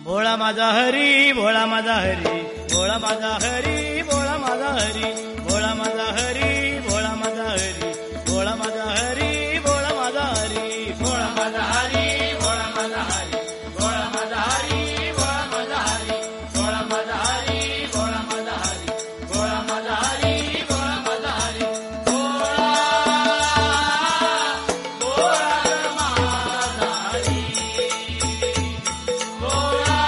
भोळा माझा हरी, भोळा माझा हरी, भोळा माझा हरी, भोळा माझा हरी, भोळा माझा हरी, भोळा माझा हरी, भोळा माझा हरी, भोळा माझा हरी, भोळा माझा हरी, भोळा माझा हरी, भोळा माझा हरी, भोळा माझा हरी, भोळा माझा हरी, भोळा माझा हरी, भोळा माझा हरी, भोळा माझा हरी, भोळा माझा हरी, भोळा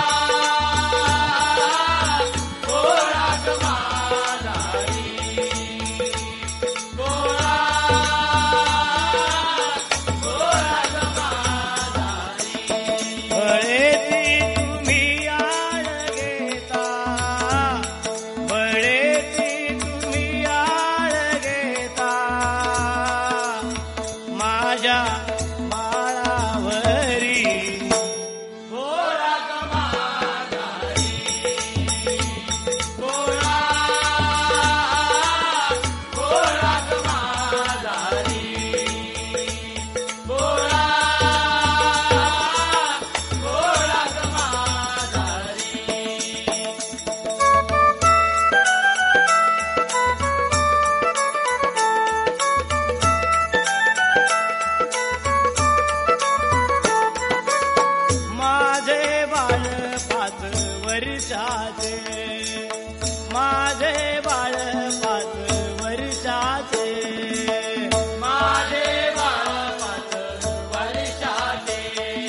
माझे बाळ 5 वर्षाचे, माझे बाळ 5 वर्षाचे,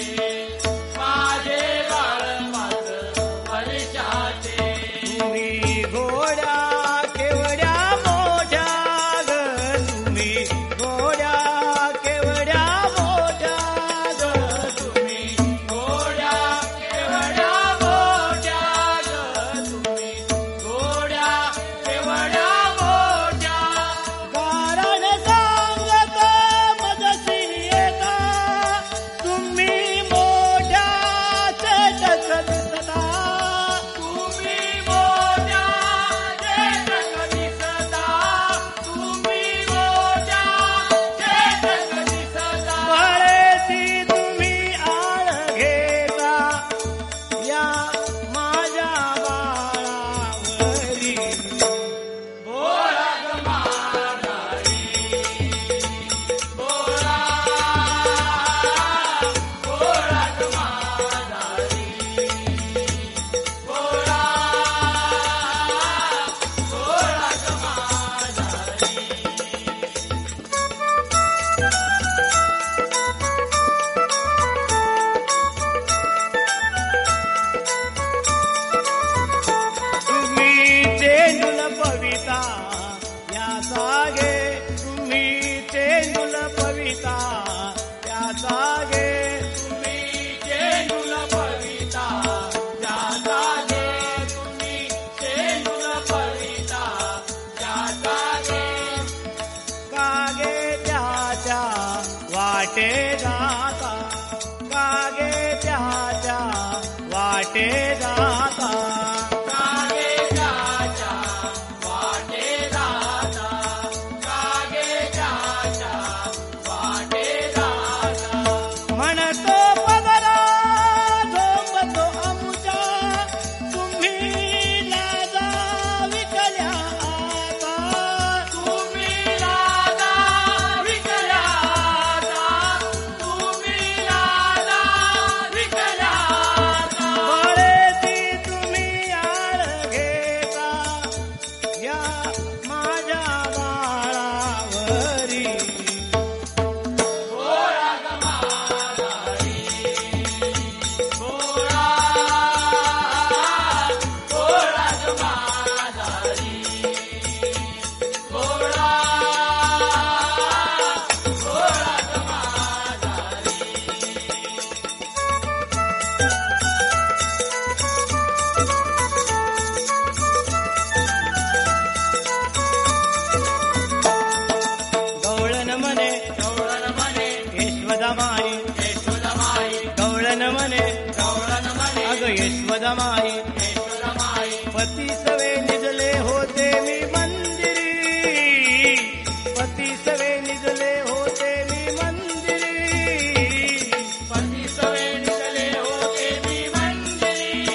माझे बाळ 5 वर्षाचे. तुम्ही घोड्या केवड्या मोठ्या ग, तुम्ही घोड्या केवड्या मोठ्या ग, तुम्ही घोड्या केवड्या मोठ्या ग, तुम्ही घोड्या केवड्या मोठ्या. कारण सांगत मजसी येता, तुम्ही मोठ्या चेतक दिसता, तुम्ही मोठ्या चेतक दिसता, तुम्ही मोठ्या चेतक दिसता. बळेती तुम्ही आळ घेता या माझ्या बाळावरी. भोळा ग माझा हरी, भोळा, भोळा ग माझा हरी, भोळा, भोळा ग माझा हरी. तुम्ही चेंडूल पविता या सागे, तुम्ही चेंडूल पविता या सागे, तुम्ही चेंडूल पविता या सागे, तुम्ही चेंडूल पविता या सागे. कागे त्याच्या वाटे जाता, कागे त्याच्या वाटे जाता, कागे त्याच्या वाटे जाता, कागे त्याच्या वाटे जाता. म्हणतो पदरा झोंबतो आमुच्या, तुम्ही लाजा विकल्या आता, तुम्ही लाजा विकल्या आता, तुम्ही लाजा विकल्या आता. बळेती तुम्ही आळ घेता या माझ्या बाळावरी. भोळा ग माझा हरी, भोळा, भोळा ग माझा हरी, भोळा, भोळा ग माझा हरी. गवळण म्हणे, गवळण म्हणे, यशोदामाई, यशोदामाई, गवळण म्हणे, गवळण म्हणे, अग यशोदामाई, यशोदामाई. पती सवे निजले होते मी मंदिरी, पती सवे निजले होते मी मंदिरी, पती सवे निजले होते मी मंदिरी,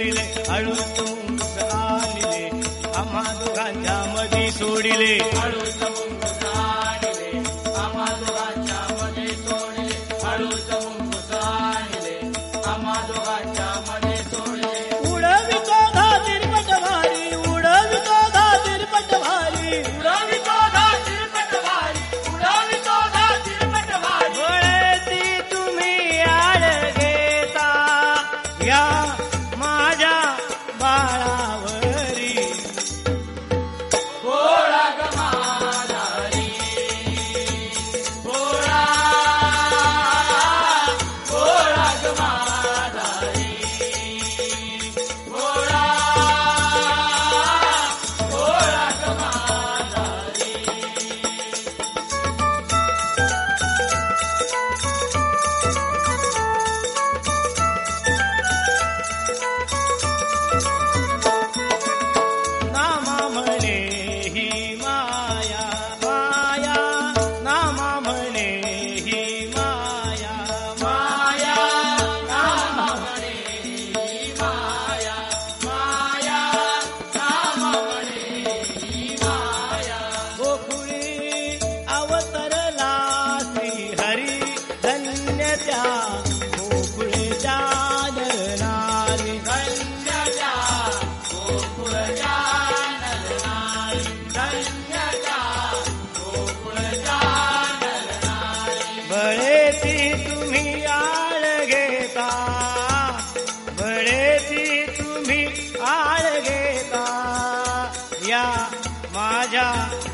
सोडिले हळूच मुंगूस आणले आम्हा दोघांच्या मध्ये सोडिले हळूच मुंगूस आणले आम्हा दोघांच्या मध्ये सोडिले हळूच मुंगूस आणले आम्हा दोघांच्या मध्ये सोडिले उडवितो धातीरपट भारी उडवितो धातीरपट भारी उडवितो धातीरपट भारी उडवितो धातीरपट भारी वळती तुम्ही आड घेता या माझ्या बाळावरी गोळा गमादारी गोळा गोळा गमादारी गोळा गोळा गमादारी नामा म्हणे ही माया माया नामा म्हणे ही माया माया नामा म्हणे ही माया माया नामा म्हणे ही माया गोकुळी अवतरला श्री हरी धन्य त्या गोकुळच्या नरनारी धन्य त्या गोकुळच्या नरनारी धन्य त्या गोकुळच्या नरनारी बळेती तुम्ही आळ घेता बळेती तुम्ही आळ घेता या माझ्या